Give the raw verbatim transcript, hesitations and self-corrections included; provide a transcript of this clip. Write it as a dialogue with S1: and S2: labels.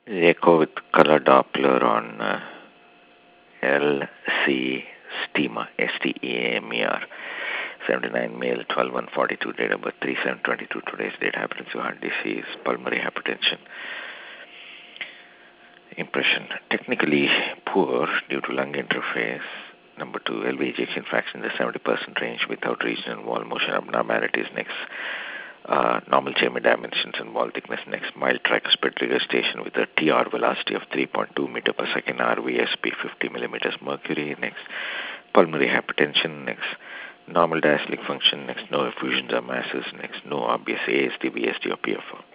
S1: Echo with color Doppler on uh, L C STEMA, S T E A M E R. seventy-nine male, twelve one forty-two, date of birth three seven twenty-two. Today's date happens to heart disease, pulmonary hypertension. Impression: technically poor due to lung interface. Number two, L V ejection fraction in the seventy percent range without regional wall motion abnormalities. Next, uh, normal chamber dimensions and wall thickness. Next, mild tricuspid regurgitation with a T R velocity of three point two meter per second, R V S P fifty millimeters mercury. Next, pulmonary hypertension. Next, normal diastolic function. Next, no effusions or masses. Next, no obvious A S D, B S D or P F O.